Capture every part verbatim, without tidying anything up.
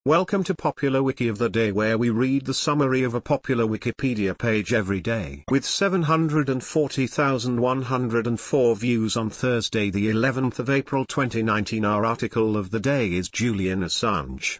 Welcome to Popular Wiki of the Day, where we read the summary of a popular Wikipedia page every day. With seven hundred forty thousand one hundred four views on Thursday the eleventh of April twenty nineteen, our article of the day is Julian Assange.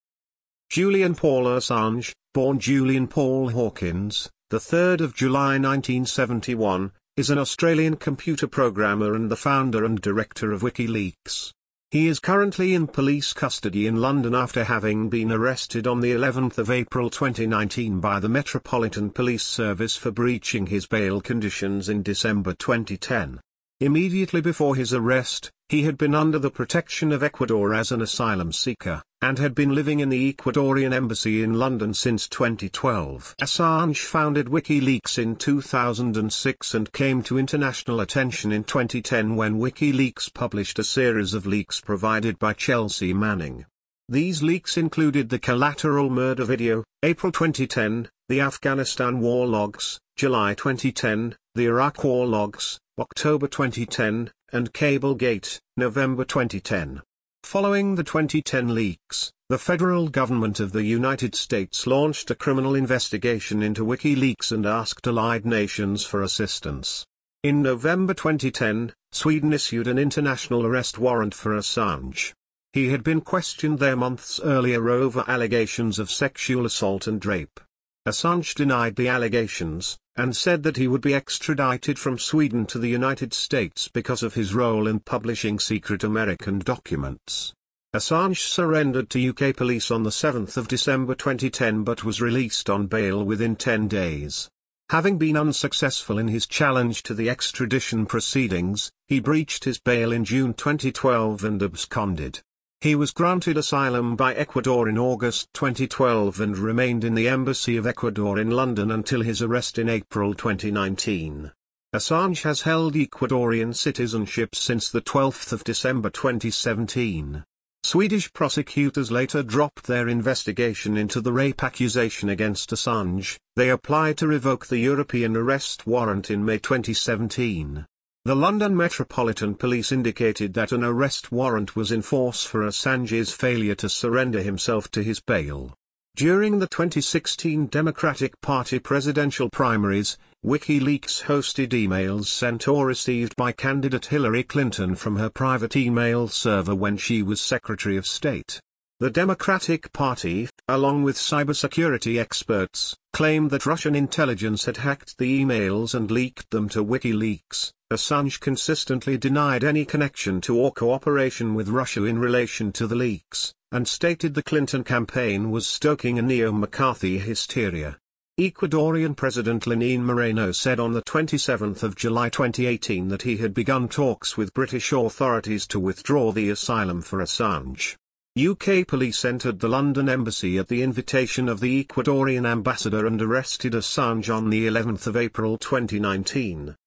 Julian Paul Assange, born Julian Paul Hawkins, the third of July nineteen seventy-one, is an Australian computer programmer and the founder and director of WikiLeaks. He is currently in police custody in London after having been arrested on the eleventh of April twenty nineteen by the Metropolitan Police Service for breaching his bail conditions in December twenty ten. Immediately before his arrest, he had been under the protection of Ecuador as an asylum seeker, and had been living in the Ecuadorian embassy in London since twenty twelve. Assange founded WikiLeaks in two thousand six and came to international attention in twenty ten when WikiLeaks published a series of leaks provided by Chelsea Manning. These leaks included the Collateral Murder video, April twenty ten, the Afghanistan War Logs, July twenty ten, the Iraq War Logs, October twenty ten, and Cablegate, November twenty ten. Following the twenty ten leaks, the federal government of the United States launched a criminal investigation into WikiLeaks and asked allied nations for assistance. In November twenty ten, Sweden issued an international arrest warrant for Assange. He had been questioned there months earlier over allegations of sexual assault and rape. Assange denied the allegations, and said that he would be extradited from Sweden to the United States because of his role in publishing secret American documents. Assange surrendered to U K police on the seventh of December twenty ten but was released on bail within ten days. Having been unsuccessful in his challenge to the extradition proceedings, he breached his bail in June twenty twelve and absconded. He was granted asylum by Ecuador in August twenty twelve and remained in the Embassy of Ecuador in London until his arrest in April twenty nineteen. Assange has held Ecuadorian citizenship since the twelfth of December twenty seventeen. Swedish prosecutors later dropped their investigation into the rape accusation against Assange. They applied to revoke the European arrest warrant in May twenty seventeen. The London Metropolitan Police indicated that an arrest warrant was in force for Assange's failure to surrender himself to his bail. During the twenty sixteen Democratic Party presidential primaries, WikiLeaks hosted emails sent or received by candidate Hillary Clinton from her private email server when she was Secretary of State. The Democratic Party, along with cybersecurity experts, claimed that Russian intelligence had hacked the emails and leaked them to WikiLeaks. Assange consistently denied any connection to or cooperation with Russia in relation to the leaks, and stated the Clinton campaign was stoking a neo-McCarthy hysteria. Ecuadorian President Lenín Moreno said on the twenty-seventh of July twenty eighteen that he had begun talks with British authorities to withdraw the asylum for Assange. U K police entered the London embassy at the invitation of the Ecuadorian ambassador and arrested Assange on the eleventh of April twenty nineteen.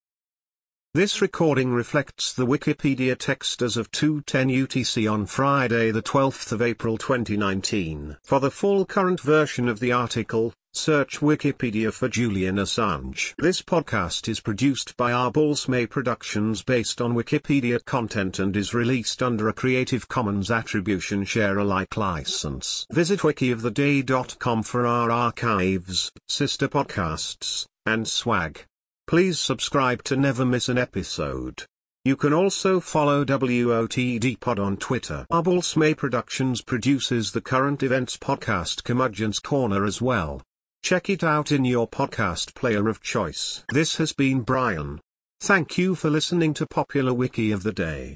This recording reflects the Wikipedia text as of two ten U T C on Friday the twelfth of April twenty nineteen. For the full current version of the article, search Wikipedia for Julian Assange. This podcast is produced by Arbulsmay Productions based on Wikipedia content and is released under a Creative Commons Attribution Share Alike license. Visit wiki of the day dot com for our archives, sister podcasts, and swag. Please subscribe to never miss an episode. You can also follow W O T D Pod on Twitter. Arbulsmay Productions produces the current events podcast Curmudgeon's Corner as well. Check it out in your podcast player of choice. This has been Brian. Thank you for listening to Popular Wiki of the Day.